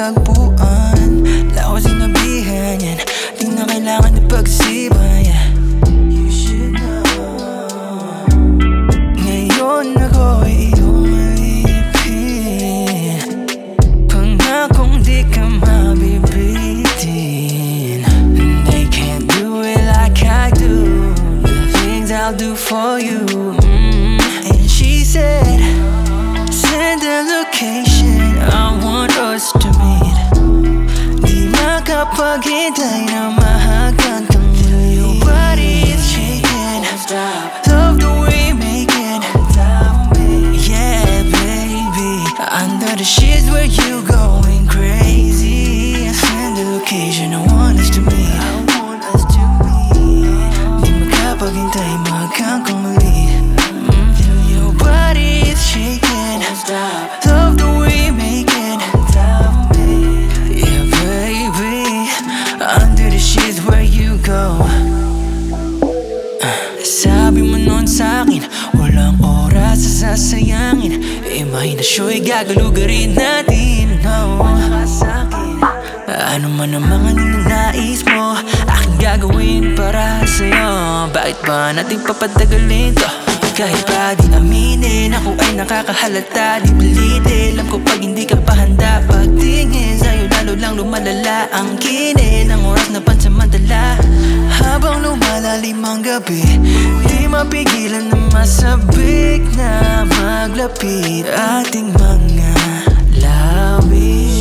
natagpuan. Wala ko sinabihan yan, di na kailangan na pag-isipan, yeah. You should know. Ngayon ako'y iyong alipin, pangakong di ka mabibitin. They can't do it like I do, the things I'll do for you. And she said, send the location, I want us to meet. Di makapaghintay na mahagan kang muli. Your body is shaking, love the way you make it. Yeah, baby, under the sheets where you going crazy. Send the location, I want us to meet. Di makapaghintay mahagan kang muli. Your body is shaking, love the way you make it. Yeah, baby, under the sheets where you go. Sabi mo noon sa'kin, walang oras sa sasayangin. Imahinasyo'y gagalugarin natin, no. Ano man ang mga ninanais mo, aking gagawin para sa'yo. Bakit ba natin papatagalin to? Kahit pa di aminin, ako ay nakakahalata. Di pilitin, alam ko pag hindi ka pa handa. Pagtingin sa'yo lalo lang lumalala ang kinin ng oras na pansamantala. Habang lumalalim ang gabi, di mapigilan na masabik na maglapit ating mga labi.